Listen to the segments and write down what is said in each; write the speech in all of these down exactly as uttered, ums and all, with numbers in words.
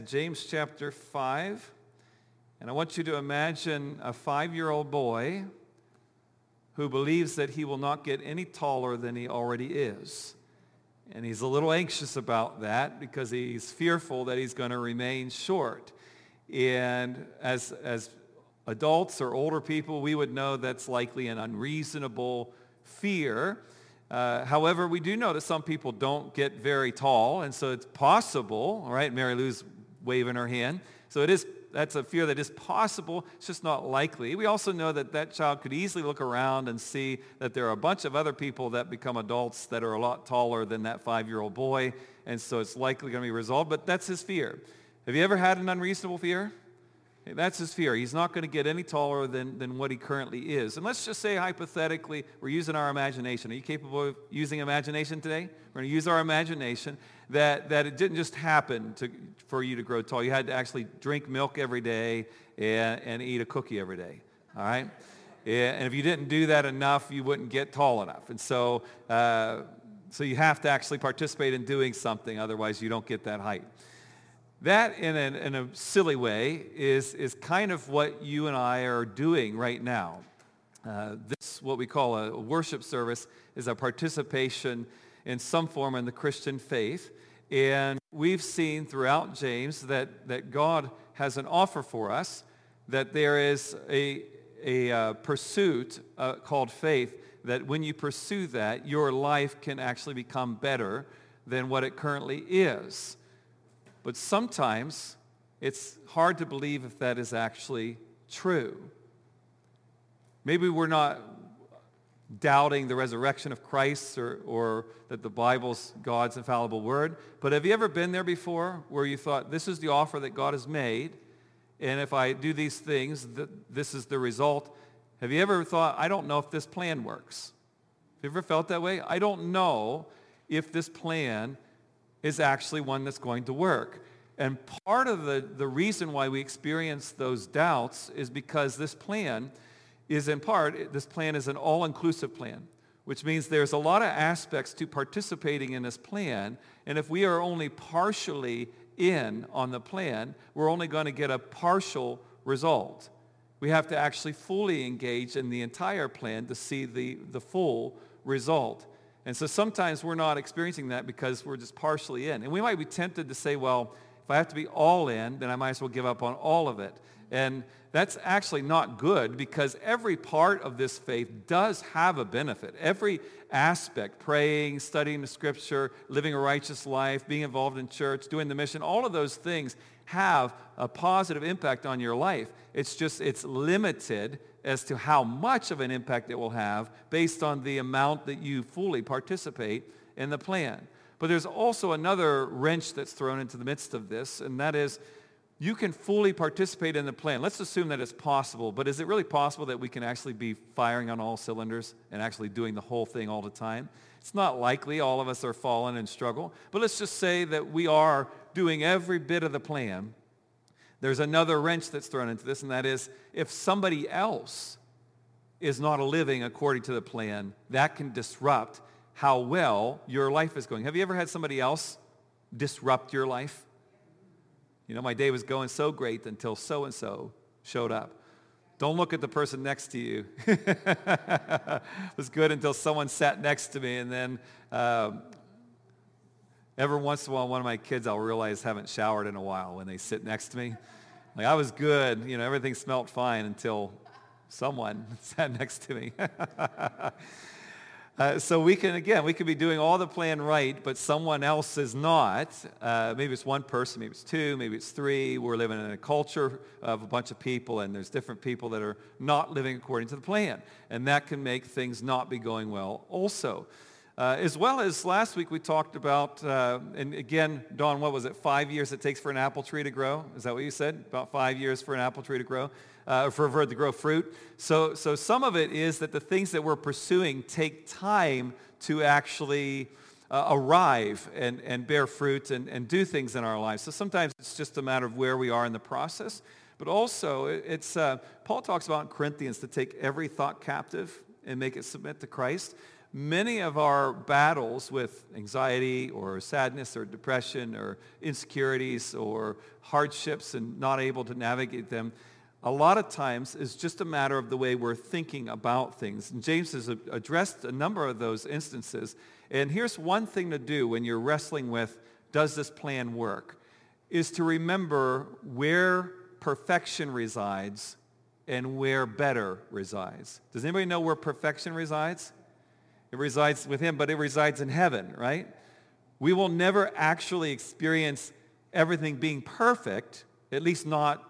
James chapter five, and I want you to imagine a five-year-old boy who believes that he will not get any taller than he already is. And he's a little anxious about that because he's fearful that he's going to remain short. And as, as adults or older people, we would know that's likely an unreasonable fear. Uh, however, we do know that some people don't get very tall, and so it's possible, all right, Mary Lou's waving her hand. So it is, that's a fear that is possible. It's just not likely. We also know that that child could easily look around and see that there are a bunch of other people that become adults that are a lot taller than that five-year-old boy, and so it's likely going to be resolved, but that's his fear. Have you ever had an unreasonable fear? That's his fear. He's not going to get any taller than, than what he currently is. And let's just say hypothetically, we're using our imagination. Are you capable of using imagination today? We're going to use our imagination that, that it didn't just happen to, for you to grow tall. You had to actually drink milk every day and, and eat a cookie every day. All right? And if you didn't do that enough, you wouldn't get tall enough. And so, uh, so you have to actually participate in doing something. Otherwise, you don't get that height. That, in a, in a silly way, is, is kind of what you and I are doing right now. Uh, this, what we call a worship service, is a participation in some form in the Christian faith. And we've seen throughout James that, that God has an offer for us, that there is a, a uh, pursuit uh, called faith, that when you pursue that, your life can actually become better than what it currently is. But sometimes it's hard to believe if that is actually true. Maybe we're not doubting the resurrection of Christ or, or that the Bible's God's infallible word, but have you ever been there before where you thought, this is the offer that God has made, and if I do these things, th- this is the result? Have you ever thought, I don't know if this plan works? Have you ever felt that way? I don't know if this plan is actually one that's going to work. And part of the, the reason why we experience those doubts is because this plan is in part, this plan is an all-inclusive plan, which means there's a lot of aspects to participating in this plan, and if we are only partially in on the plan, we're only going to get a partial result. We have to actually fully engage in the entire plan to see the, the full result. And so sometimes we're not experiencing that because we're just partially in. And we might be tempted to say, well, if I have to be all in, then I might as well give up on all of it. And that's actually not good because every part of this faith does have a benefit. Every aspect, praying, studying the scripture, living a righteous life, being involved in church, doing the mission, all of those things have a positive impact on your life. It's just, it's limited as to how much of an impact it will have based on the amount that you fully participate in the plan. But there's also another wrench that's thrown into the midst of this, and that is you can fully participate in the plan. Let's assume that it's possible, but is it really possible that we can actually be firing on all cylinders and actually doing the whole thing all the time? It's not likely. All of us are fallen and struggle. But let's just say that we are doing every bit of the plan. There's another wrench that's thrown into this, and that is if somebody else is not living according to the plan, that can disrupt how well your life is going. Have you ever had somebody else disrupt your life? You know, my day was going so great until so-and-so showed up. Don't look at the person next to you. It was good until someone sat next to me, and then um, every once in a while, one of my kids I'll realize haven't showered in a while when they sit next to me. Like, I was good, you know, everything smelled fine until someone sat next to me. uh, so we can, again, we could be doing all the plan right, but someone else is not. Uh, maybe it's one person, maybe it's two, maybe it's three. We're living in a culture of a bunch of people, and there's different people that are not living according to the plan. And that can make things not be going well also. Uh, as well as last week we talked about, uh, and again, Dawn, what was it, five years it takes for an apple tree to grow? Is that what you said? About five years for an apple tree to grow, uh, for, for it to grow fruit. So, so some of it is that the things that we're pursuing take time to actually uh, arrive and, and bear fruit and, and do things in our lives. So sometimes it's just a matter of where we are in the process. But also, it's uh, Paul talks about in Corinthians to take every thought captive and make it submit to Christ. Many of our battles with anxiety or sadness or depression or insecurities or hardships and not able to navigate them, a lot of times is just a matter of the way we're thinking about things. And James has addressed a number of those instances. And here's one thing to do when you're wrestling with, does this plan work, is to remember where perfection resides and where better resides. Does anybody know where perfection resides? It resides with him, but it resides in heaven, right? We will never actually experience everything being perfect, at least not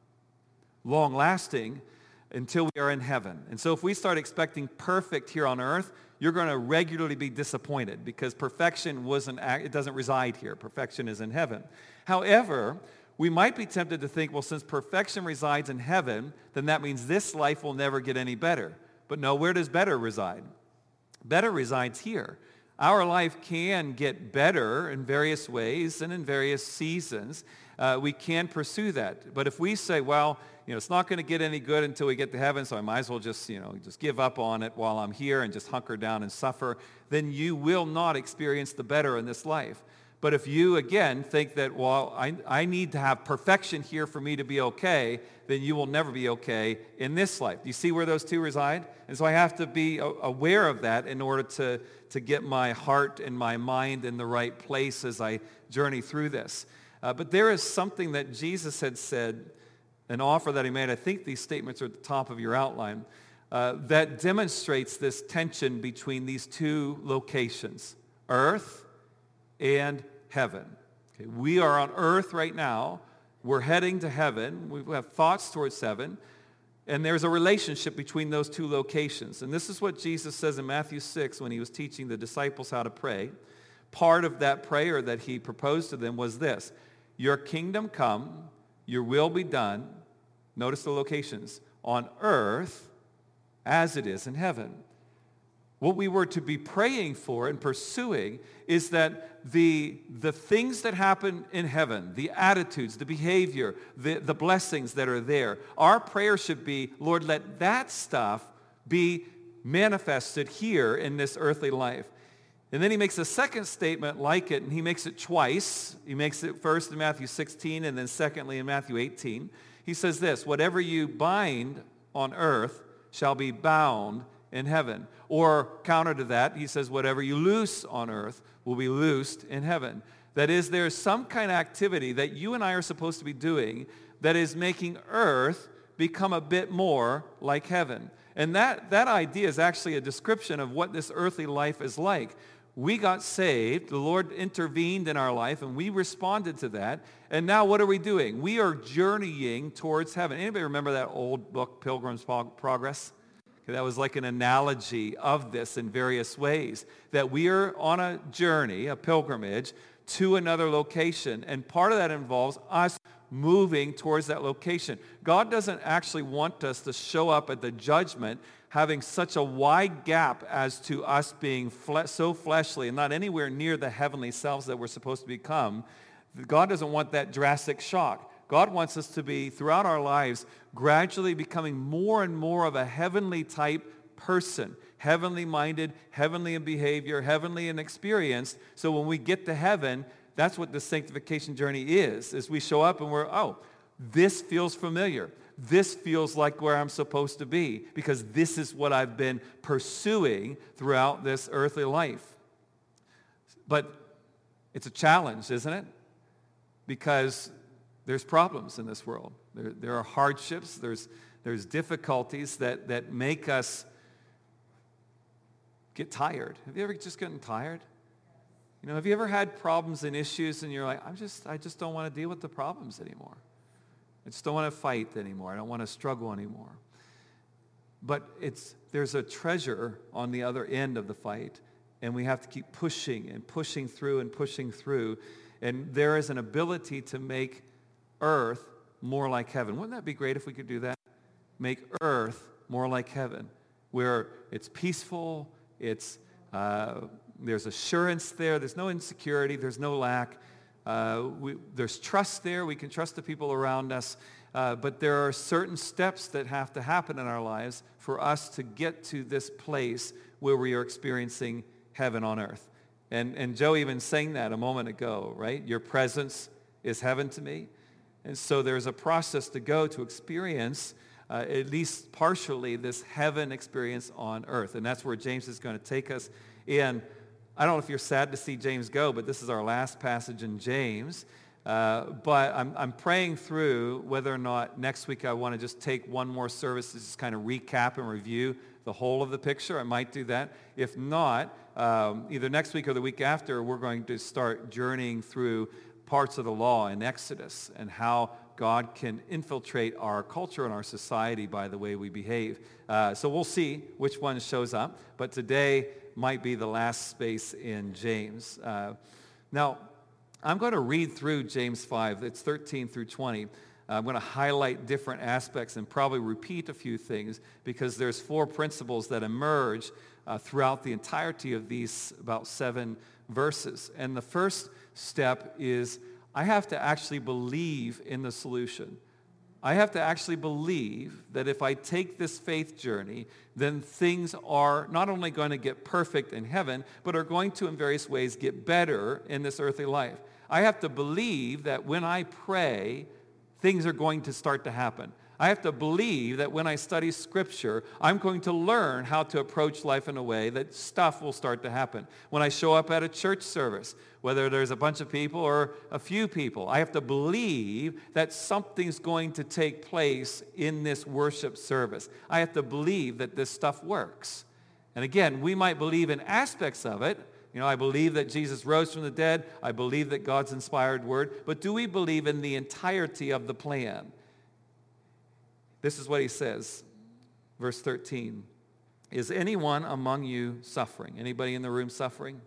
long-lasting, until we are in heaven. And so if we start expecting perfect here on earth, you're going to regularly be disappointed because perfection wasn't, it doesn't reside here. Perfection is in heaven. However, we might be tempted to think, well, since perfection resides in heaven, then that means this life will never get any better. But no, where does better reside? Better resides here. Our life can get better in various ways and in various seasons. Uh, we can pursue that. But if we say, well, you know, it's not going to get any good until we get to heaven, so I might as well just, you know, just give up on it while I'm here and just hunker down and suffer, then you will not experience the better in this life. But if you, again, think that, well, I, I need to have perfection here for me to be okay, then you will never be okay in this life. Do you see where those two reside? And so I have to be aware of that in order to, to get my heart and my mind in the right place as I journey through this. Uh, but there is something that Jesus had said, an offer that he made. I think these statements are at the top of your outline, uh, that demonstrates this tension between these two locations, earth and heaven. Okay, we are on earth right now. We're heading to heaven. We have thoughts towards heaven. And there's a relationship between those two locations. And this is what Jesus says in Matthew six when he was teaching the disciples how to pray. Part of that prayer that he proposed to them was this: your kingdom come, your will be done, notice the locations, on earth as it is in heaven. What we were to be praying for and pursuing is that the, the things that happen in heaven, the attitudes, the behavior, the, the blessings that are there, our prayer should be, Lord, let that stuff be manifested here in this earthly life. And then he makes a second statement like it, and he makes it twice. He makes it first in Matthew sixteen and then secondly in Matthew eighteen. He says this: whatever you bind on earth shall be bound in heaven. Or counter to that, he says, whatever you loose on earth will be loosed in heaven. That is, there's some kind of activity that you and I are supposed to be doing that is making earth become a bit more like heaven. And that, that idea is actually a description of what this earthly life is like. We got saved, the Lord intervened in our life, and we responded to that. And now what are we doing? We are journeying towards heaven. Anybody remember that old book, Pilgrim's Progress? That was like an analogy of this in various ways, that we are on a journey, a pilgrimage, to another location. And part of that involves us moving towards that location. God doesn't actually want us to show up at the judgment having such a wide gap as to us being fle- so fleshly and not anywhere near the heavenly selves that we're supposed to become. God doesn't want that drastic shock. God wants us to be, throughout our lives, gradually becoming more and more of a heavenly type person, heavenly minded, heavenly in behavior, heavenly in experience. So when we get to heaven, that's what the sanctification journey is, is we show up and we're, oh, this feels familiar. This feels like where I'm supposed to be because this is what I've been pursuing throughout this earthly life. But it's a challenge, isn't it? Because there's problems in this world. There, there are hardships. There's, there's difficulties that, that make us get tired. Have you ever just gotten tired? You know, have you ever had problems and issues and you're like, I'm just, I just don't want to deal with the problems anymore. I just don't want to fight anymore. I don't want to struggle anymore. But it's, there's a treasure on the other end of the fight, and we have to keep pushing and pushing through and pushing through. And there is an ability to make earth more like heaven. Wouldn't that be great if we could do that? Make earth more like heaven, where it's peaceful, it's uh, there's assurance there, there's no insecurity, there's no lack. Uh, we, there's trust there. We can trust the people around us. Uh, but there are certain steps that have to happen in our lives for us to get to this place where we are experiencing heaven on earth. And, and Joe even sang that a moment ago, right? Your presence is heaven to me. And so there's a process to go to experience, uh, at least partially, this heaven experience on earth. And that's where James is going to take us in. I don't know if you're sad to see James go, but this is our last passage in James. Uh, but I'm, I'm praying through whether or not next week I want to just take one more service to just kind of recap and review the whole of the picture. I might do that. If not, um, either next week or the week after, we're going to start journeying through parts of the law in Exodus and how God can infiltrate our culture and our society by the way we behave. Uh, so we'll see which one shows up. But today might be the last space in James. Uh, now, I'm going to read through James five. It's thirteen through twenty. Uh, I'm going to highlight different aspects and probably repeat a few things because there's four principles that emerge uh, throughout the entirety of these about seven verses. And the first step is I have to actually believe in the solution. I have to actually believe that if I take this faith journey, then things are not only going to get perfect in heaven, but are going to in various ways get better in this earthly life. I have to believe that when I pray, things are going to start to happen. I have to believe that when I study Scripture, I'm going to learn how to approach life in a way that stuff will start to happen. When I show up at a church service, whether there's a bunch of people or a few people, I have to believe that something's going to take place in this worship service. I have to believe that this stuff works. And again, we might believe in aspects of it. You know, I believe that Jesus rose from the dead. I believe that God's inspired word. But do we believe in the entirety of the plan? This is what he says, verse thirteen. Is anyone among you suffering? Anybody in the room suffering?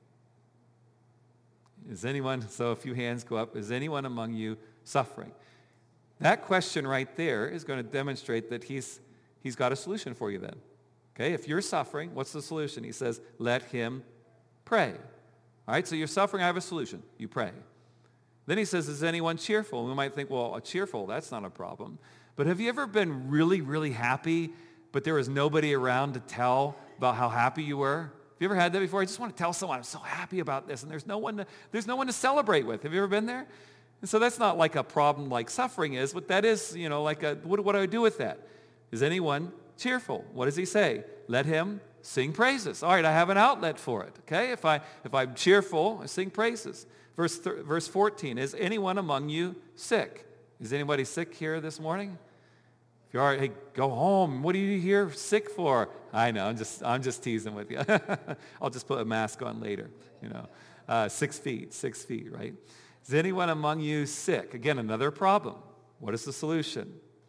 Is anyone, so a few hands go up, is anyone among you suffering? That question right there is going to demonstrate that he's, he's got a solution for you then. Okay, if you're suffering, what's the solution? He says, let him pray. All right, so you're suffering, I have a solution. You pray. Then he says, is anyone cheerful? We might think, well, a cheerful, that's not a problem. But have you ever been really, really happy, but there was nobody around to tell about how happy you were? Have you ever had that before? I just want to tell someone I'm so happy about this, and there's no one to, there's no one to celebrate with. Have you ever been there? And so that's not like a problem like suffering is, but that is, you know, like a, what, what do I do with that? Is anyone cheerful? What does he say? Let him sing praises. All right, I have an outlet for it. Okay, if I if I'm cheerful, I sing praises. Verse th- verse fourteen. Is anyone among you sick? Is anybody sick here this morning? If you are, hey, go home. What are you here sick for? I know, I'm just I'm just teasing with you. I'll just put a mask on later. You know, uh, six feet, six feet, right? Is anyone among you sick? Again, another problem. What is the solution?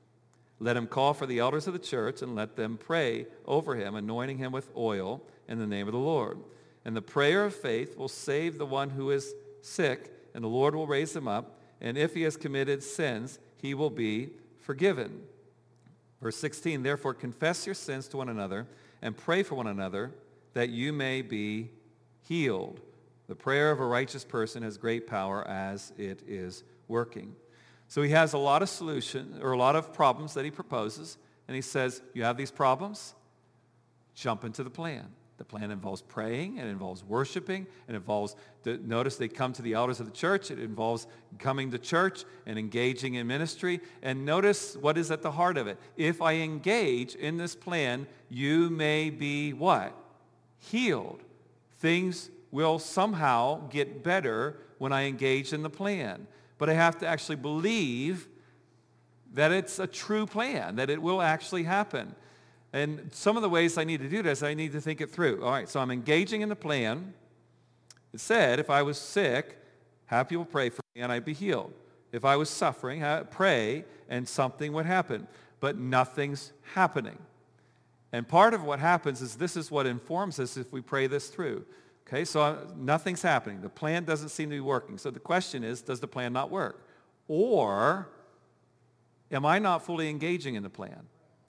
Let him call for the elders of the church and let them pray over him, anointing him with oil in the name of the Lord. And the prayer of faith will save the one who is sick, and the Lord will raise him up. And if he has committed sins, he will be forgiven. Verse sixteen, therefore confess your sins to one another and pray for one another that you may be healed. The prayer of a righteous person has great power as it is working. So he has a lot of solutions, or a lot of problems that he proposes, and he says, you have these problems? Jump into the plan. The plan involves praying, it involves worshiping, it involves, the, notice they come to the elders of the church, it involves coming to church and engaging in ministry, and notice what is at the heart of it. If I engage in this plan, you may be what? Healed. Things will somehow get better when I engage in the plan. But I have to actually believe that it's a true plan, that it will actually happen. And some of the ways I need to do this, I need to think it through. All right, so I'm engaging in the plan. It said, if I was sick, have people pray for me and I'd be healed. If I was suffering, pray and something would happen. But nothing's happening. And part of what happens is this is what informs us if we pray this through. Okay, so nothing's happening. The plan doesn't seem to be working. So the question is, does the plan not work? Or am I not fully engaging in the plan?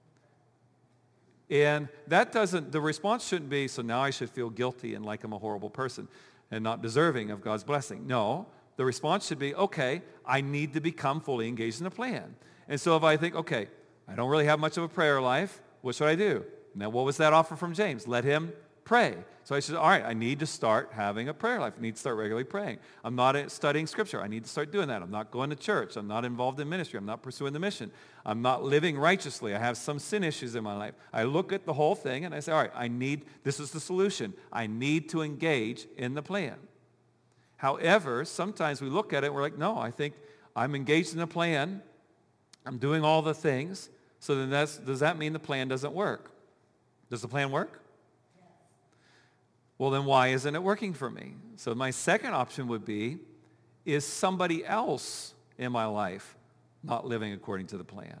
And that doesn't, the response shouldn't be, so now I should feel guilty and like I'm a horrible person and not deserving of God's blessing. No, the response should be, okay, I need to become fully engaged in the plan. And so if I think, okay, I don't really have much of a prayer life, what should I do? Now, what was that offer from James? Let him pray. So I said, all right, I need to start having a prayer life. I need to start regularly praying. I'm not studying Scripture. I need to start doing that. I'm not going to church. I'm not involved in ministry. I'm not pursuing the mission. I'm not living righteously. I have some sin issues in my life. I look at the whole thing and I say, all right, I need, this is the solution. I need to engage in the plan. However, sometimes we look at it and we're like, no, I think I'm engaged in a plan. I'm doing all the things. So then that's, does that mean the plan doesn't work? Does the plan work? Yes. Well, then why isn't it working for me? So my second option would be, is somebody else in my life not living according to the plan?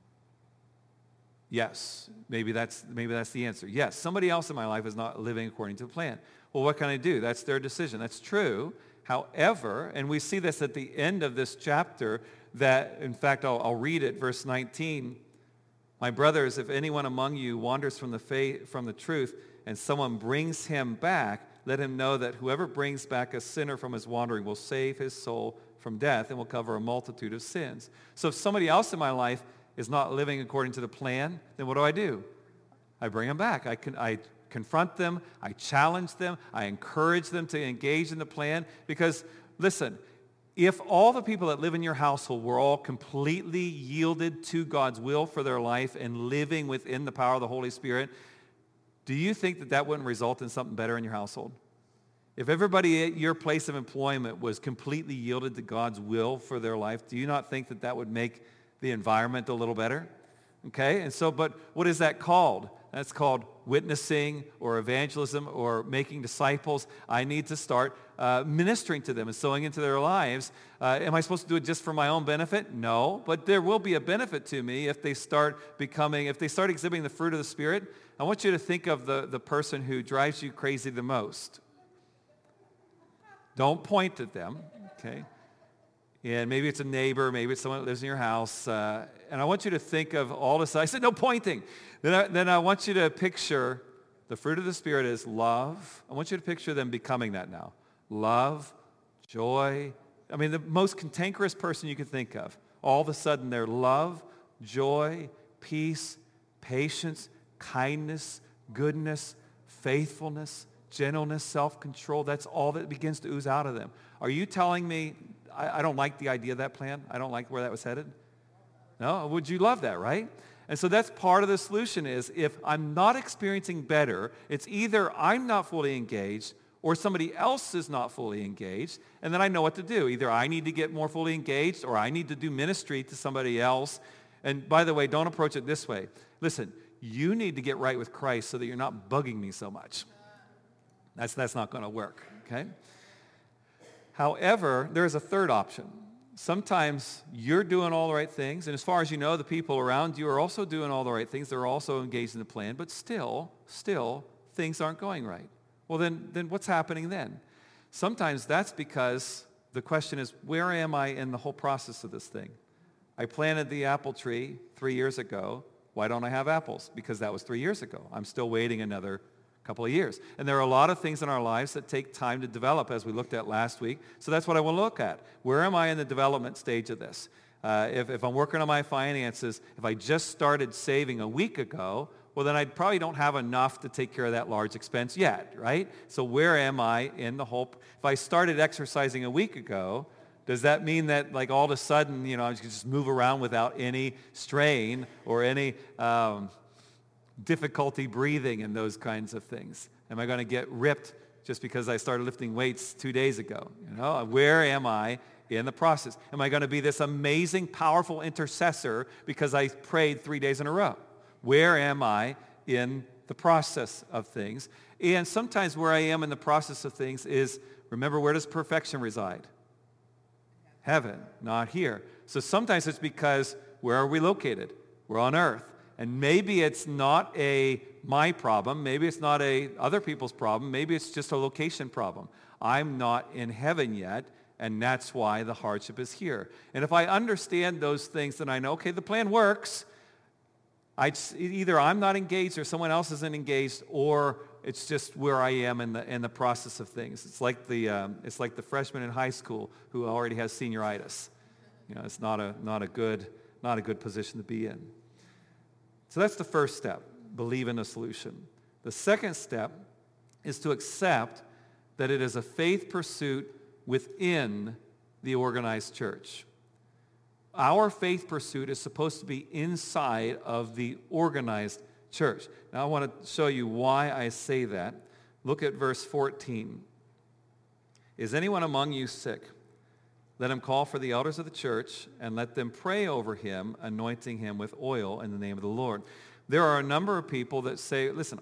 Yes, maybe that's, maybe that's the answer. Yes, somebody else in my life is not living according to the plan. Well, what can I do? That's their decision. That's true. However, and we see this at the end of this chapter, that, in fact, I'll, I'll read it, verse nineteen. My brothers, if anyone among you wanders from the faith, from the truth, and someone brings him back, let him know that whoever brings back a sinner from his wandering will save his soul from death and will cover a multitude of sins. So if somebody else in my life is not living according to the plan, then what do I do? I bring them back. I can, I confront them. I challenge them. I encourage them to engage in the plan. Because, listen, if all the people that live in your household were all completely yielded to God's will for their life and living within the power of the Holy Spirit, do you think that that wouldn't result in something better in your household? If everybody at your place of employment was completely yielded to God's will for their life, do you not think that that would make the environment a little better? Okay, and so, but what is that called? That's called witnessing or evangelism or making disciples. I need to start uh, ministering to them and sowing into their lives. Uh, am I supposed to do it just for my own benefit? No, but there will be a benefit to me if they start becoming, if they start exhibiting the fruit of the Spirit. I want you to think of the, the person who drives you crazy the most. Don't point at them, okay? And maybe it's a neighbor, maybe it's someone that lives in your house. Uh, and I want you to think of all this. I said, no pointing. Then I, then I want you to picture the fruit of the Spirit is love. I want you to picture them becoming that now. Love, joy. I mean, the most cantankerous person you could think of. All of a sudden, they're love, joy, peace, patience, kindness, goodness, faithfulness, gentleness, self-control. That's all that begins to ooze out of them. Are you telling me I, I don't like the idea of that plan? I don't like where that was headed? No? Would you love that, right? And so that's part of the solution is if I'm not experiencing better, it's either I'm not fully engaged or somebody else is not fully engaged, and then I know what to do. Either I need to get more fully engaged or I need to do ministry to somebody else. And by the way, don't approach it this way. Listen, you need to get right with Christ so that you're not bugging me so much. That's, that's not going to work, okay? However, there is a third option. Sometimes you're doing all the right things, and as far as you know, the people around you are also doing all the right things. They're also engaged in the plan, but still, still, things aren't going right. Well, then, then what's happening then? Sometimes that's because the question is, where am I in the whole process of this thing? I planted the apple tree three years ago. Why don't I have apples? Because that was three years ago. I'm still waiting another couple of years. And there are a lot of things in our lives that take time to develop, as we looked at last week. So that's what I want to look at. Where am I in the development stage of this? Uh, if, if I'm working on my finances, if I just started saving a week ago, well, then I probably don't have enough to take care of that large expense yet, right? So where am I in the whole... If I started exercising a week ago, does that mean that, like, all of a sudden, you know, I can just move around without any strain or any... Um, difficulty breathing and those kinds of things? Am I going to get ripped just because I started lifting weights two days ago? You know, where am I in the process? Am I going to be this amazing, powerful intercessor because I prayed three days in a row? Where am I in the process of things? And sometimes where I am in the process of things is, remember, where does perfection reside? Heaven, not here. So sometimes it's because, where are we located? We're on earth. And maybe it's not a my problem. Maybe it's not a other people's problem. Maybe it's just a location problem. I'm not in heaven yet, and that's why the hardship is here. And if I understand those things, then I know, okay, the plan works. I either I'm not engaged or someone else isn't engaged, or it's just where I am in the in the process of things. It's like the um, it's like the freshman in high school who already has senioritis. You know, it's not a not a good not a good position to be in. So that's the first step, believe in a solution. The second step is to accept that it is a faith pursuit within the organized church. Our faith pursuit is supposed to be inside of the organized church. Now I want to show you why I say that. Look at verse fourteen. Is anyone among you sick? Let him call for the elders of the church and let them pray over him, anointing him with oil in the name of the Lord. There are a number of people that say, listen,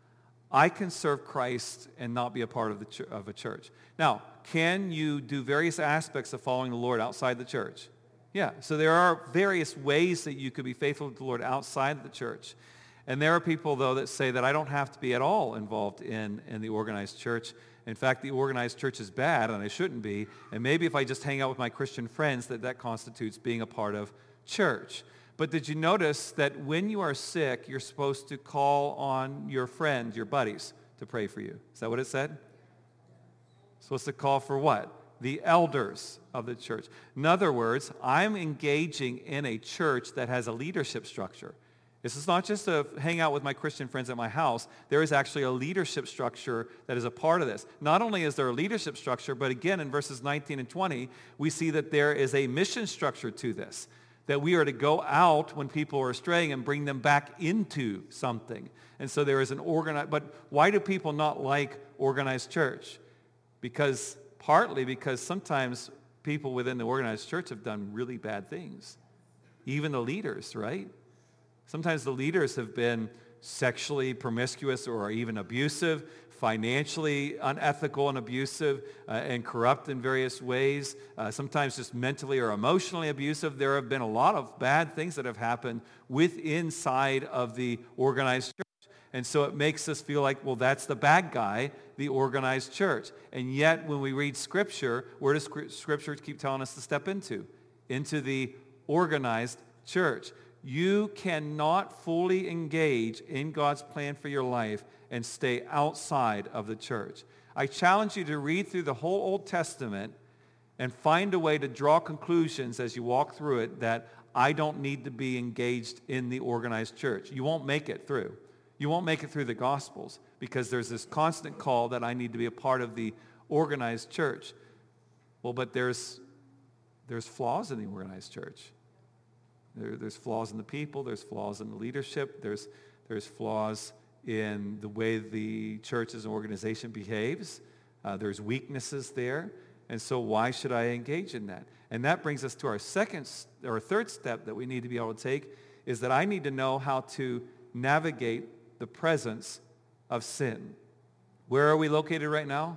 I can serve Christ and not be a part of, the ch- of a church. Now, can you do various aspects of following the Lord outside the church? Yeah, so there are various ways that you could be faithful to the Lord outside the church. And there are people, though, that say that I don't have to be at all involved in, in the organized church. In fact, the organized church is bad, and I shouldn't be. And maybe if I just hang out with my Christian friends, that that constitutes being a part of church. But did you notice that when you are sick, you're supposed to call on your friends, your buddies, to pray for you? Is that what it said? Supposed to call for what? The elders of the church. In other words, I'm engaging in a church that has a leadership structure. This is not just to hang out with my Christian friends at my house. There is actually a leadership structure that is a part of this. Not only is there a leadership structure, but again in verses nineteen and twenty, we see that there is a mission structure to this. That we are to go out when people are straying and bring them back into something. And so there is an organized, but why do people not like organized church? Because, partly because sometimes people within the organized church have done really bad things. Even the leaders, right? Sometimes the leaders have been sexually promiscuous or even abusive, financially unethical and abusive, uh, and corrupt in various ways, uh, sometimes just mentally or emotionally abusive. There have been a lot of bad things that have happened with inside of the organized church. And so it makes us feel like, well, that's the bad guy, the organized church. And yet when we read Scripture, where does Scripture keep telling us to step into? Into the organized church. You cannot fully engage in God's plan for your life and stay outside of the church. I challenge you to read through the whole Old Testament and find a way to draw conclusions as you walk through it that I don't need to be engaged in the organized church. You won't make it through. You won't make it through the Gospels because there's this constant call that I need to be a part of the organized church. Well, but there's there's flaws in the organized church. There, there's flaws in the people. There's flaws in the leadership. There's there's flaws in the way the church as an organization behaves. Uh, there's weaknesses there. And so why should I engage in that? And that brings us to our second or third step that we need to be able to take is that I need to know how to navigate the presence of sin. Where are we located right now?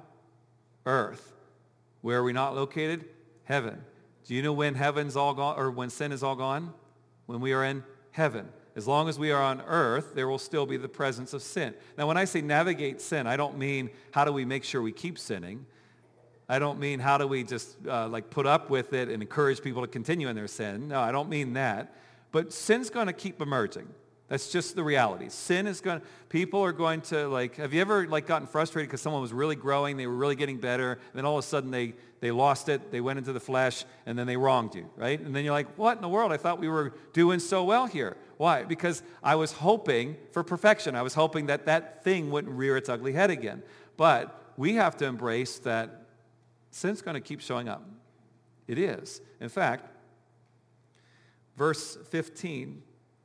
Earth. Where are we not located? Heaven. Do you know when heaven's all gone, or when sin is all gone? When we are in heaven. As long as we are on earth, there will still be the presence of sin. Now, when I say navigate sin, I don't mean how do we make sure we keep sinning. I don't mean how do we just uh, like put up with it and encourage people to continue in their sin. No, I don't mean that. But sin's going to keep emerging. That's just the reality. Sin is going to, people are going to like, have you ever like gotten frustrated because someone was really growing, they were really getting better, and then all of a sudden they, they lost it, they went into the flesh, and then they wronged you, right? And then you're like, what in the world? I thought we were doing so well here. Why? Because I was hoping for perfection. I was hoping that that thing wouldn't rear its ugly head again. But we have to embrace that sin's going to keep showing up. It is. In fact, verse fifteen,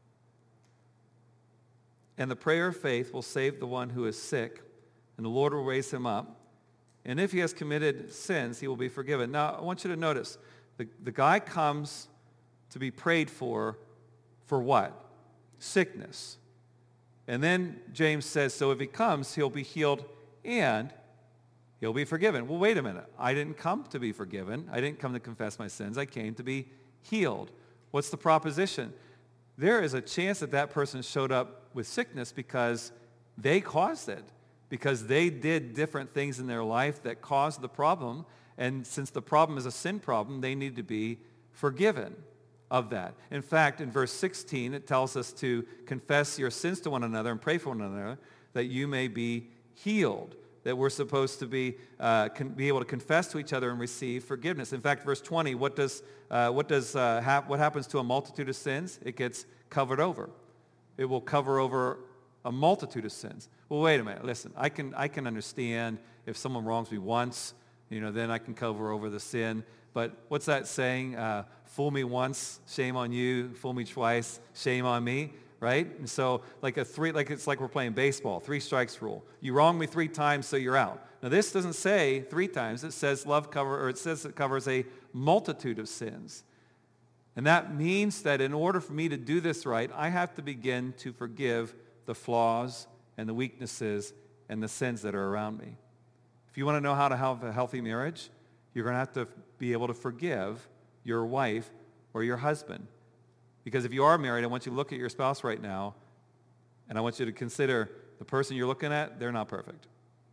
and the prayer of faith will save the one who is sick, and the Lord will raise him up. And if he has committed sins, he will be forgiven. Now, I want you to notice, the, the guy comes to be prayed for, for what? Sickness. And then James says, so if he comes, he'll be healed and he'll be forgiven. Well, wait a minute. I didn't come to be forgiven. I didn't come to confess my sins. I came to be healed. What's the proposition? There is a chance that that person showed up with sickness because they caused it, because they did different things in their life that caused the problem, and since the problem is a sin problem, they need to be forgiven of that. In fact, in verse sixteen, it tells us to confess your sins to one another and pray for one another that you may be healed, that we're supposed to be uh, can be able to confess to each other and receive forgiveness. In fact, verse twenty, what does uh, what does uh, hap- what happens to a multitude of sins? It gets covered over. It will cover over a multitude of sins. Well, wait a minute. Listen, I can I can understand if someone wrongs me once, you know, then I can cover over the sin. But what's that saying? Uh, fool me once, shame on you. Fool me twice, shame on me. Right? And so like a three, like it's like we're playing baseball, three strikes rule. You wrong me three times, so you're out. Now this doesn't say three times. It says love cover, or it says it covers a multitude of sins. And that means that in order for me to do this right, I have to begin to forgive the flaws and the weaknesses and the sins that are around me. If you want to know how to have a healthy marriage, you're going to have to be able to forgive your wife or your husband. Because if you are married, I want you to look at your spouse right now, and I want you to consider the person you're looking at, they're not perfect.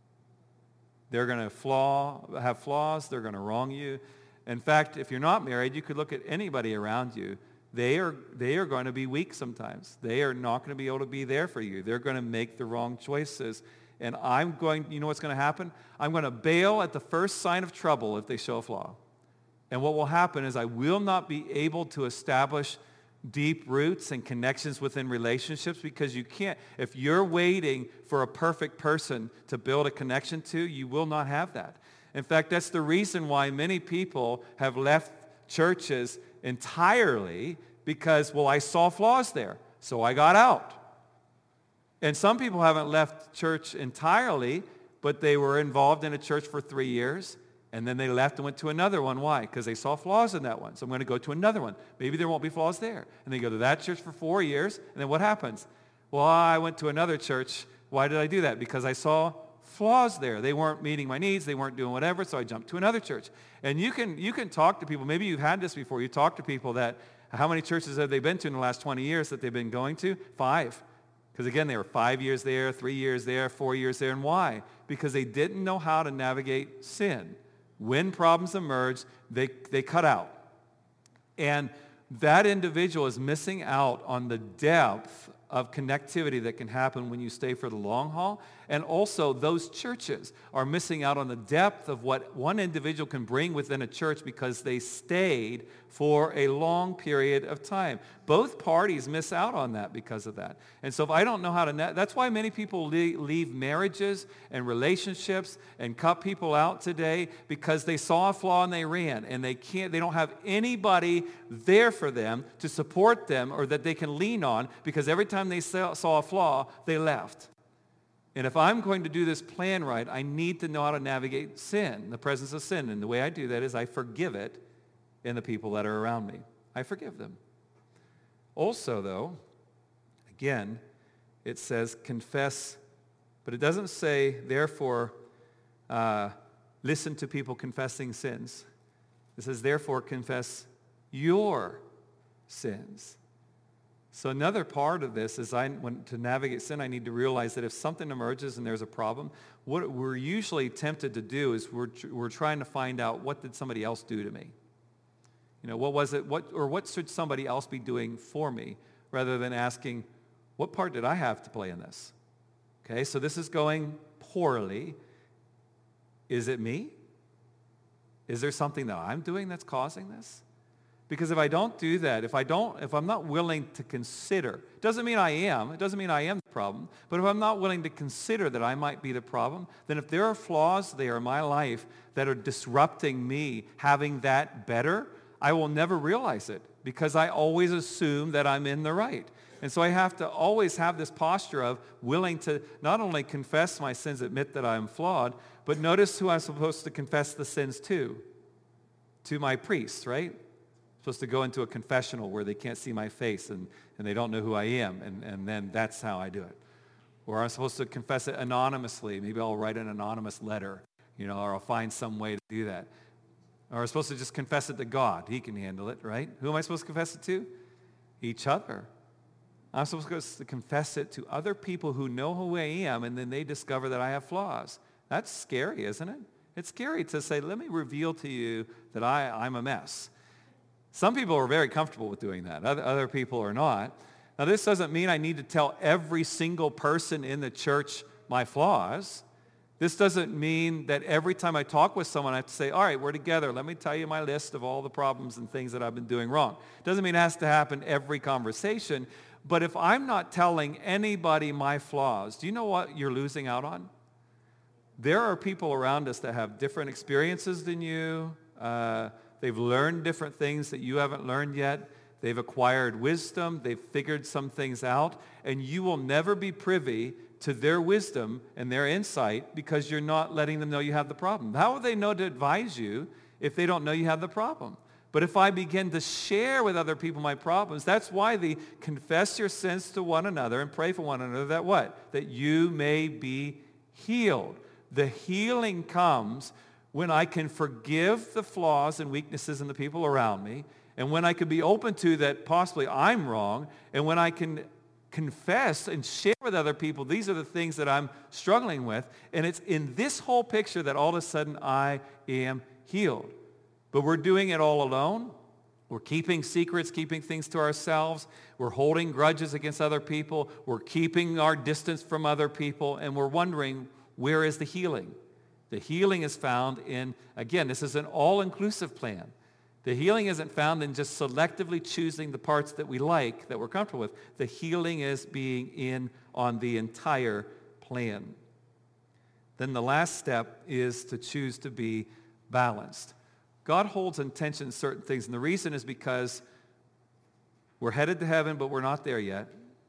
They're going to flaw, have flaws. They're going to wrong you. In fact, if you're not married, you could look at anybody around you. They are, they are going to be weak sometimes. They are not going to be able to be there for you. They're going to make the wrong choices. And I'm going, you know what's going to happen? I'm going to bail at the first sign of trouble if they show a flaw. And what will happen is I will not be able to establish deep roots and connections within relationships, because you can't, if you're waiting for a perfect person to build a connection to, you will not have that. In fact, that's the reason why many people have left churches entirely, because, well, I saw flaws there, so I got out. And some people haven't left church entirely, but they were involved in a church for three years, and then they left and went to another one. Why? Because they saw flaws in that one. So I'm going to go to another one. Maybe there won't be flaws there. And they go to that church for four years, and then what happens? Well, I went to another church. Why did I do that? Because I saw flaws there. They weren't meeting my needs. They weren't doing whatever, so I jumped to another church. And you can you can talk to people. Maybe you've had this before. You talk to people that, how many churches have they been to in the last twenty years that they've been going to? Five. Because again, they were five years there, three years there, four years there. And why? Because they didn't know how to navigate sin. When problems emerge, they, they cut out. And that individual is missing out on the depth of connectivity that can happen when you stay for the long haul. And also, those churches are missing out on the depth of what one individual can bring within a church because they stayed for a long period of time. Both parties miss out on that because of that. And so if I don't know how to, na- that's why many people leave, leave marriages and relationships and cut people out today, because they saw a flaw and they ran, and they can't, they don't have anybody there for them to support them or that they can lean on, because every time they saw, saw a flaw, they left. And if I'm going to do this plan right, I need to know how to navigate sin, the presence of sin. And the way I do that is I forgive it in the people that are around me. I forgive them. Also, though, again, it says confess, but it doesn't say, therefore, uh, listen to people confessing sins. It says, therefore, confess your sins. So another part of this is I, when, to navigate sin, I need to realize that if something emerges and there's a problem, what we're usually tempted to do is we're, we're trying to find out, what did somebody else do to me? You know, what was it, what, or what should somebody else be doing for me, rather than asking, what part did I have to play in this? Okay, so this is going poorly. Is it me? Is there something that I'm doing that's causing this? Because if I don't do that, if I don't, if I'm not willing to consider, doesn't mean I am, it doesn't mean I am the problem, but if I'm not willing to consider that I might be the problem, then if there are flaws there in my life that are disrupting me having that better, I will never realize it, because I always assume that I'm in the right. And so I have to always have this posture of willing to not only confess my sins, admit that I am flawed, but notice who I'm supposed to confess the sins to. To my priest, right? Supposed to go into a confessional where they can't see my face and, and they don't know who I am, and, and then that's how I do it. Or I'm supposed to confess it anonymously. Maybe I'll write an anonymous letter, you know, or I'll find some way to do that. Or I'm supposed to just confess it to God. He can handle it, right? Who am I supposed to confess it to? Each other. I'm supposed to confess it to other people who know who I am, and then they discover that I have flaws. That's scary, isn't it? It's scary to say, let me reveal to you that I, I'm a mess. Some people are very comfortable with doing that. Other, other people are not. Now, this doesn't mean I need to tell every single person in the church my flaws. This doesn't mean that every time I talk with someone, I have to say, all right, we're together. Let me tell you my list of all the problems and things that I've been doing wrong. It doesn't mean it has to happen every conversation, But if I'm not telling anybody my flaws, do you know what you're losing out on? There are people around us that have different experiences than you. Uh, they've learned different things that you haven't learned yet. They've acquired wisdom. They've figured some things out. And you will never be privy to their wisdom and their insight because you're not letting them know you have the problem. How will they know to advise you if they don't know you have the problem? But if I begin to share with other people my problems, that's why the confess your sins to one another and pray for one another that what? That you may be healed. The healing comes when I can forgive the flaws and weaknesses in the people around me, and when I can be open to that possibly I'm wrong, and when I can confess and share with other people, these are the things that I'm struggling with, and it's in this whole picture that all of a sudden I am healed. But we're doing it all alone. We're keeping secrets, keeping things to ourselves. We're holding grudges against other people. We're keeping our distance from other people, and we're wondering, where is the healing? The healing is found in, again, this is an all-inclusive plan. The healing isn't found in just selectively choosing the parts that we like, that we're comfortable with. The healing is being in on the entire plan. Then the last step is to choose to be balanced. God holds in tension certain things, and the reason is because we're headed to heaven, but we're not there yet.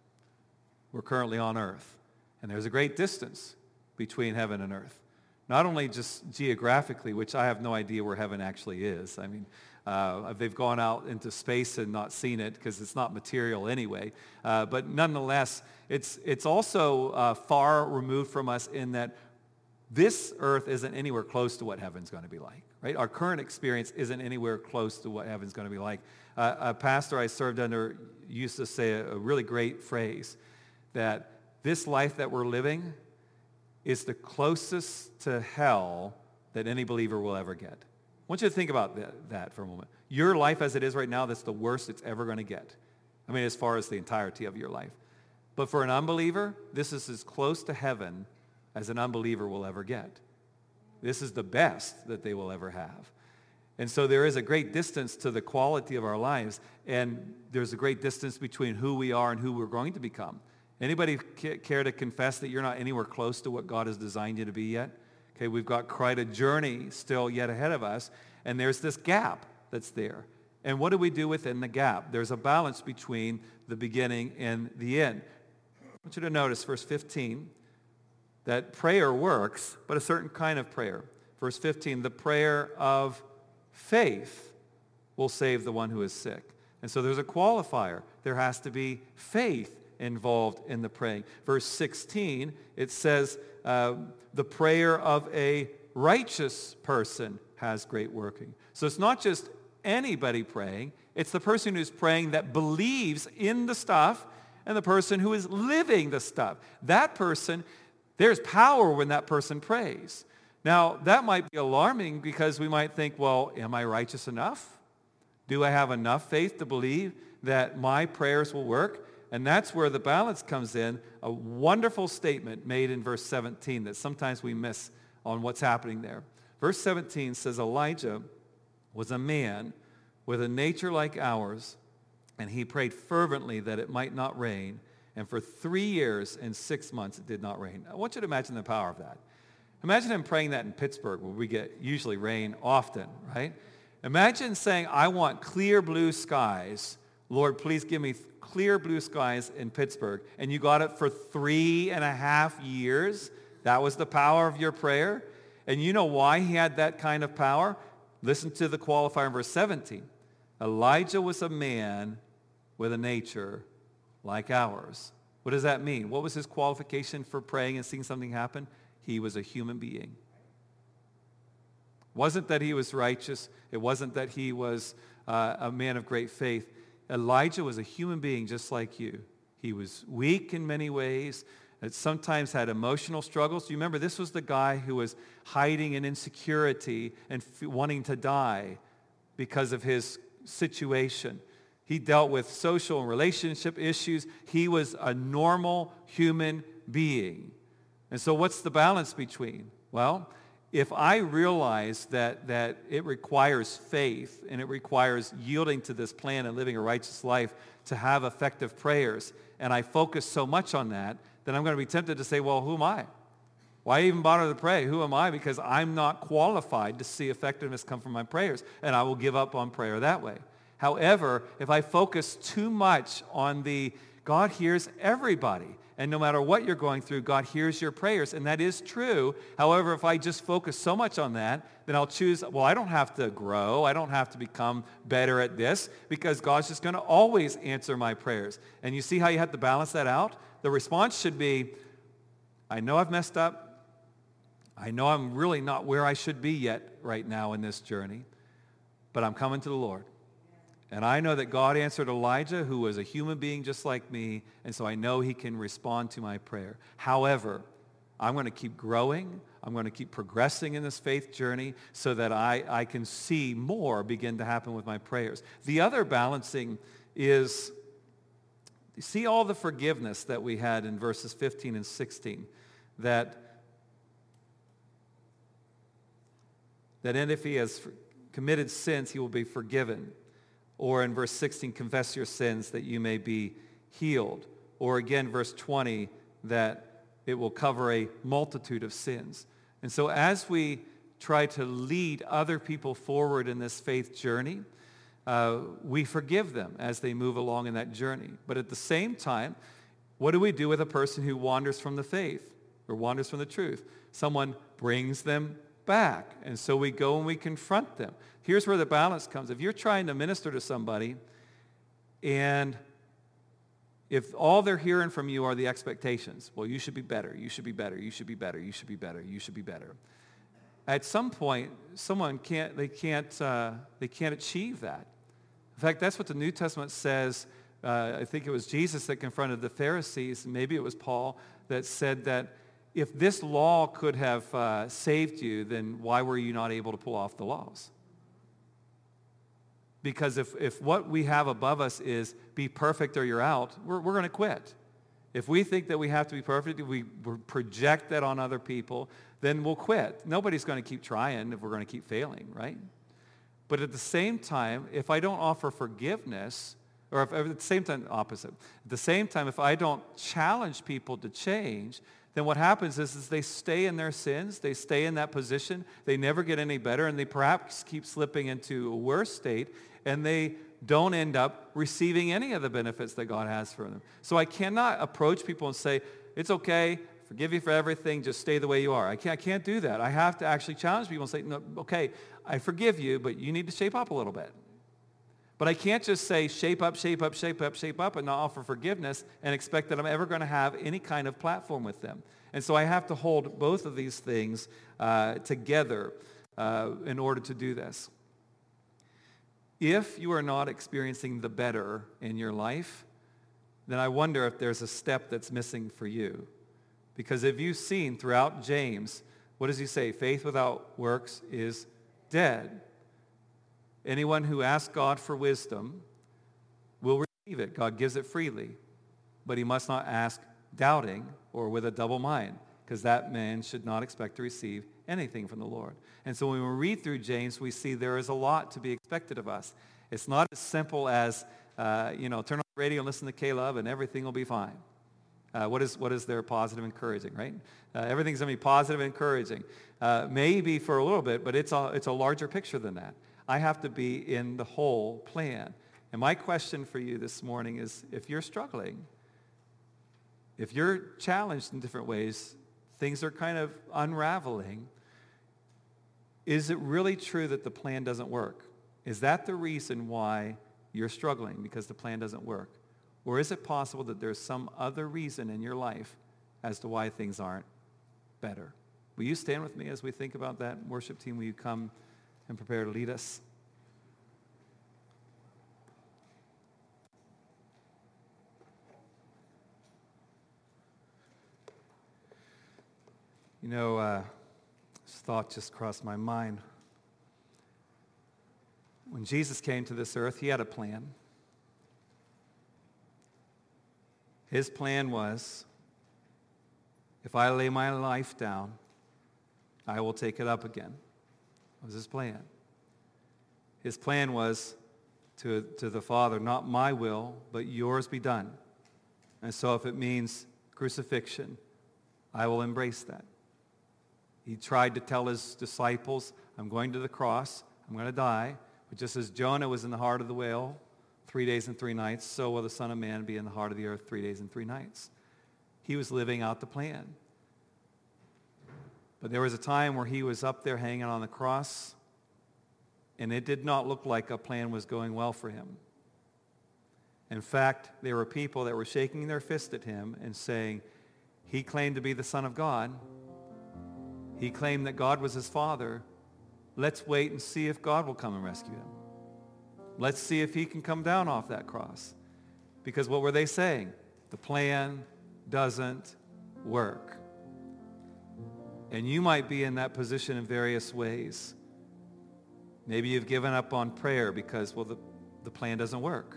We're currently on earth, and there's a great distance between heaven and earth. Not only just geographically, which I have no idea where heaven actually is. I mean, uh, they've gone out into space and not seen it because it's not material anyway. Uh, but nonetheless, it's, it's also uh, far removed from us in that this earth isn't anywhere close to what heaven's going to be like. Right? Our current experience isn't anywhere close to what heaven's going to be like. Uh, a pastor I served under used to say a, a really great phrase, that this life that we're living is the closest to hell that any believer will ever get. I want you to think about that, that for a moment. Your life as it is right now, that's the worst it's ever going to get. I mean, as far as the entirety of your life. But for an unbeliever, this is as close to heaven as an unbeliever will ever get. This is the best that they will ever have. And so there is a great distance to the quality of our lives, and there's a great distance between who we are and who we're going to become. Anybody care to confess that you're not anywhere close to what God has designed you to be yet? Okay, we've got quite a journey still yet ahead of us, and there's this gap that's there. And what do we do within the gap? There's a balance between the beginning and the end. I want you to notice verse fifteen, that prayer works, but a certain kind of prayer. Verse fifteen, the prayer of faith will save the one who is sick. And so there's a qualifier. There has to be faith involved in the praying. Verse sixteen, it says, uh, the prayer of a righteous person has great working. So it's not just anybody praying. It's the person who's praying that believes in the stuff and the person who is living the stuff. That person, there's power when that person prays. Now, that might be alarming because we might think, well, am I righteous enough? Do I have enough faith to believe that my prayers will work? And that's where the balance comes in. A wonderful statement made in verse seventeen that sometimes we miss on what's happening there. Verse seventeen says, Elijah was a man with a nature like ours, and he prayed fervently that it might not rain. And for three years and six months it did not rain. I want you to imagine the power of that. Imagine him praying that in Pittsburgh, where we get usually rain often, right? Imagine saying, I want clear blue skies. Lord, please give me clear blue skies in Pittsburgh. And you got it for three and a half years. That was the power of your prayer. And you know why he had that kind of power? Listen to the qualifier in verse seventeen. Elijah was a man with a nature like ours. What does that mean? What was his qualification for praying and seeing something happen? He was a human being. It wasn't that he was righteous. It wasn't that he was uh, a man of great faith. Elijah was a human being just like you. He was weak in many ways. It sometimes had emotional struggles. Do you remember this was the guy who was hiding in insecurity and f- wanting to die because of his situation. He dealt with social and relationship issues. He was a normal human being. And so what's the balance between? Well, if I realize that, that it requires faith and it requires yielding to this plan and living a righteous life to have effective prayers, and I focus so much on that, then I'm going to be tempted to say, well, who am I? Why even bother to pray? Who am I? Because I'm not qualified to see effectiveness come from my prayers, and I will give up on prayer that way. However, if I focus too much on the God hears everybody, and no matter what you're going through, God hears your prayers, and that is true. However, if I just focus so much on that, then I'll choose, well, I don't have to grow. I don't have to become better at this, because God's just going to always answer my prayers. And you see how you have to balance that out? The response should be, I know I've messed up. I know I'm really not where I should be yet right now in this journey, but I'm coming to the Lord. And I know that God answered Elijah, who was a human being just like me, and so I know he can respond to my prayer. However, I'm going to keep growing. I'm going to keep progressing in this faith journey so that I, I can see more begin to happen with my prayers. The other balancing is, you see all the forgiveness that we had in verses fifteen and sixteen, that that and if he has committed sins, he will be forgiven. Or in verse sixteen, confess your sins that you may be healed. Or again, verse twenty, that it will cover a multitude of sins. And so as we try to lead other people forward in this faith journey, uh, we forgive them as they move along in that journey. But at the same time, what do we do with a person who wanders from the faith or wanders from the truth? Someone brings them back. And so we go and we confront them. Here's where the balance comes. If you're trying to minister to somebody and if all they're hearing from you are the expectations, well, you should be better, you should be better, you should be better, you should be better, you should be better. At some point, someone can't, they can't, uh, they can't achieve that. In fact, that's what the New Testament says. Uh, I think it was Jesus that confronted the Pharisees, maybe it was Paul, that said that if this law could have uh, saved you, then why were you not able to pull off the laws? Because if, if what we have above us is be perfect or you're out, we're, we're going to quit. If we think that we have to be perfect, if we project that on other people, then we'll quit. Nobody's going to keep trying if we're going to keep failing, right? But at the same time, if I don't offer forgiveness, or if, at the same time, opposite. At the same time, if I don't challenge people to change, then what happens is, is they stay in their sins, they stay in that position, they never get any better, and they perhaps keep slipping into a worse state, and they don't end up receiving any of the benefits that God has for them. So I cannot approach people and say, it's okay, forgive you for everything, just stay the way you are. I can't, I can't do that. I have to actually challenge people and say, no, okay, I forgive you, but you need to shape up a little bit. But I can't just say shape up, shape up, shape up, shape up, and not offer forgiveness and expect that I'm ever going to have any kind of platform with them. And so I have to hold both of these things uh, together uh, in order to do this. If you are not experiencing the better in your life, then I wonder if there's a step that's missing for you. Because if you've seen throughout James, what does he say? Faith without works is dead. Anyone who asks God for wisdom will receive it. God gives it freely. But he must not ask doubting or with a double mind, because that man should not expect to receive anything from the Lord. And so when we read through James, we see there is a lot to be expected of us. It's not as simple as, uh, you know, turn on the radio and listen to K-Love and everything will be fine. Uh, what is what is there positive encouraging, right? Uh, everything's going to be positive and encouraging. Uh, maybe for a little bit, but it's a, it's a larger picture than that. I have to be in the whole plan. And my question for you this morning is, if you're struggling, if you're challenged in different ways, things are kind of unraveling, is it really true that the plan doesn't work? Is that the reason why you're struggling, because the plan doesn't work? Or is it possible that there's some other reason in your life as to why things aren't better? Will you stand with me as we think about that? Worship team, will you come and prepare to lead us? You know, uh, this thought just crossed my mind. When Jesus came to this earth, he had a plan. His plan was, if I lay my life down, I will take it up again. That was his plan. His plan was to, to the Father, not my will, but yours be done. And so if it means crucifixion, I will embrace that. He tried to tell his disciples, I'm going to the cross, I'm going to die. But just as Jonah was in the heart of the whale three days and three nights, so will the Son of Man be in the heart of the earth three days and three nights. He was living out the plan. But there was a time where he was up there hanging on the cross, and it did not look like a plan was going well for him. In fact, there were people that were shaking their fist at him and saying, he claimed to be the Son of God. He claimed that God was his Father. Let's wait and see if God will come and rescue him. Let's see if he can come down off that cross. Because what were they saying? The plan doesn't work. And you might be in that position in various ways. Maybe you've given up on prayer because, well, the, the plan doesn't work.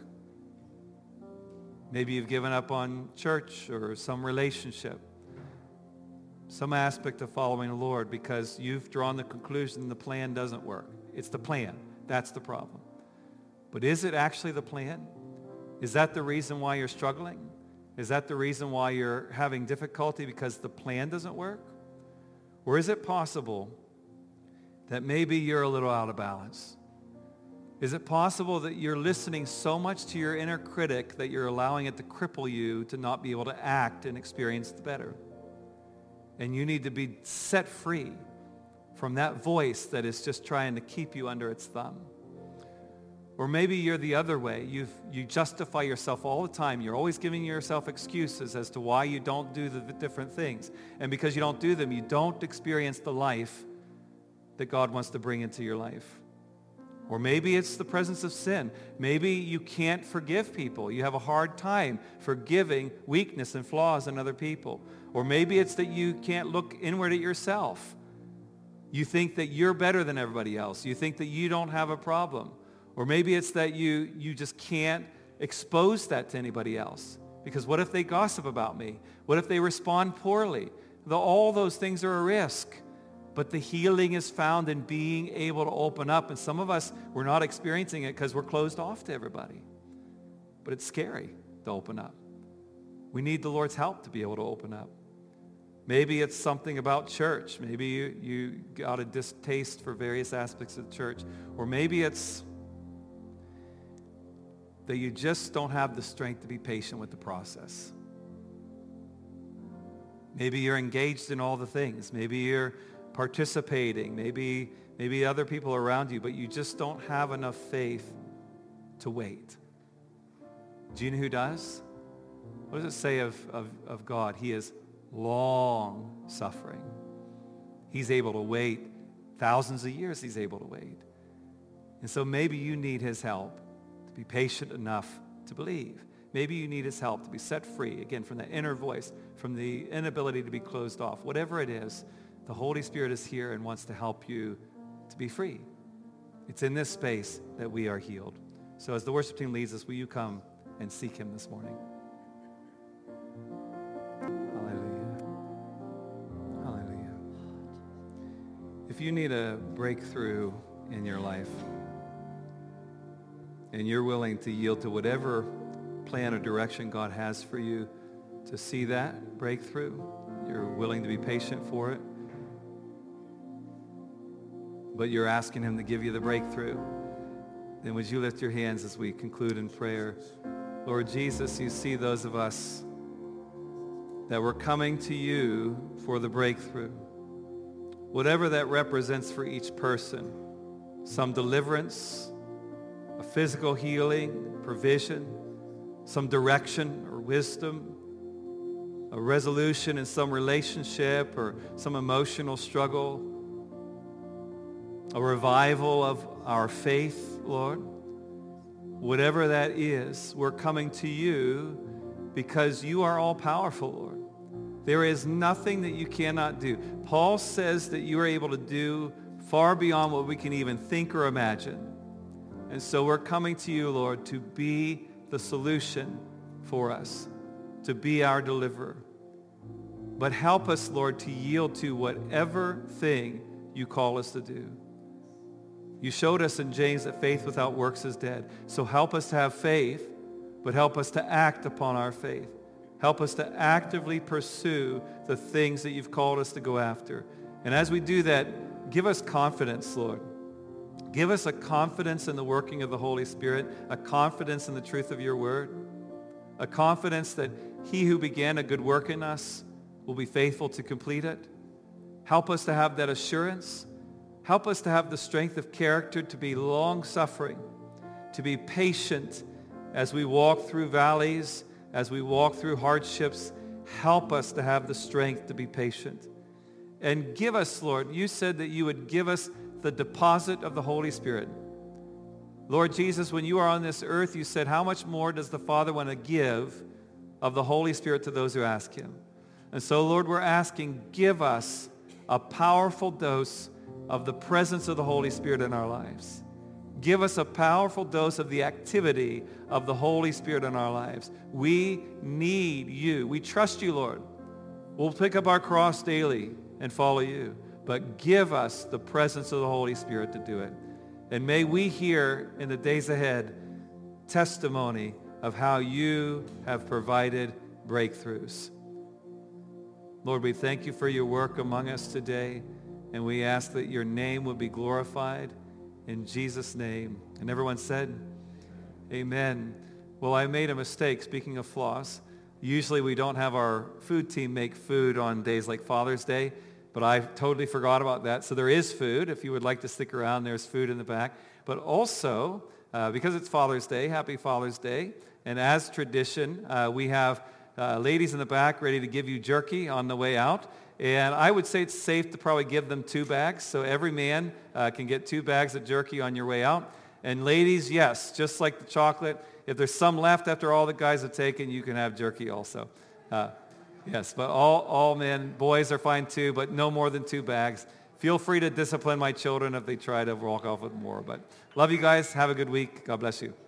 Maybe you've given up on church or some relationship, some aspect of following the Lord because you've drawn the conclusion the plan doesn't work. It's the plan. That's the problem. But is it actually the plan? Is that the reason why you're struggling? Is that the reason why you're having difficulty because the plan doesn't work? Or is it possible that maybe you're a little out of balance? Is it possible that you're listening so much to your inner critic that you're allowing it to cripple you to not be able to act and experience the better? And you need to be set free from that voice that is just trying to keep you under its thumb. Or maybe you're the other way. You've, you justify yourself all the time. You're always giving yourself excuses as to why you don't do the different things. And because you don't do them, you don't experience the life that God wants to bring into your life. Or maybe it's the presence of sin. Maybe you can't forgive people. You have a hard time forgiving weakness and flaws in other people. Or maybe it's that you can't look inward at yourself. You think that you're better than everybody else. You think that you don't have a problem. Or maybe it's that you, you just can't expose that to anybody else. Because what if they gossip about me? What if they respond poorly? The, all those things are a risk. But the healing is found in being able to open up. And some of us, we're not experiencing it because we're closed off to everybody. But it's scary to open up. We need the Lord's help to be able to open up. Maybe it's something about church. Maybe you, you got a distaste for various aspects of the church. Or maybe it's that you just don't have the strength to be patient with the process. Maybe you're engaged in all the things. Maybe you're participating. Maybe, maybe other people are around you, but you just don't have enough faith to wait. Do you know who does? What does it say of, of, of God? He is long suffering. He's able to wait. Thousands of years he's able to wait. And so maybe you need his help to be patient enough to believe. Maybe you need his help to be set free, again, from that inner voice, from the inability to be closed off. Whatever it is, the Holy Spirit is here and wants to help you to be free. It's in this space that we are healed. So as the worship team leads us, will you come and seek him this morning? Hallelujah. Hallelujah. If you need a breakthrough in your life, and you're willing to yield to whatever plan or direction God has for you to see that breakthrough, you're willing to be patient for it, but you're asking him to give you the breakthrough, then would you lift your hands as we conclude in prayer? Lord Jesus, you see those of us that we're coming to you for the breakthrough. Whatever that represents for each person, some deliverance, a physical healing, provision, some direction or wisdom, a resolution in some relationship or some emotional struggle, a revival of our faith, Lord. Whatever that is, we're coming to you because you are all powerful, Lord. There is nothing that you cannot do. Paul says that you are able to do far beyond what we can even think or imagine. And so we're coming to you, Lord, to be the solution for us, to be our deliverer. But help us, Lord, to yield to whatever thing you call us to do. You showed us in James that faith without works is dead. So help us to have faith, but help us to act upon our faith. Help us to actively pursue the things that you've called us to go after. And as we do that, give us confidence, Lord. Give us a confidence in the working of the Holy Spirit, a confidence in the truth of your word, a confidence that he who began a good work in us will be faithful to complete it. Help us to have that assurance. Help us to have the strength of character to be long-suffering, to be patient as we walk through valleys, as we walk through hardships. Help us to have the strength to be patient. And give us, Lord, you said that you would give us the deposit of the Holy Spirit. Lord Jesus, when you are on this earth, you said, how much more does the Father want to give of the Holy Spirit to those who ask him? And so, Lord, we're asking, give us a powerful dose of the presence of the Holy Spirit in our lives. Give us a powerful dose of the activity of the Holy Spirit in our lives. We need you. We trust you, Lord. We'll pick up our cross daily and follow you. But give us the presence of the Holy Spirit to do it. And may we hear in the days ahead testimony of how you have provided breakthroughs. Lord, we thank you for your work among us today, and we ask that your name would be glorified in Jesus' name. And everyone said, amen. Well, I made a mistake, speaking of floss. Usually we don't have our food team make food on days like Father's Day, but I totally forgot about that. So there is food. If you would like to stick around, there's food in the back. But also, uh, because it's Father's Day, happy Father's Day. And as tradition, uh, we have uh, ladies in the back ready to give you jerky on the way out. And I would say it's safe to probably give them two bags. So every man uh, can get two bags of jerky on your way out. And ladies, yes, just like the chocolate, if there's some left after all the guys have taken, you can have jerky also. Uh, Yes, but all, all men, boys are fine too, but no more than two bags. Feel free to discipline my children if they try to walk off with more. But love you guys. Have a good week. God bless you.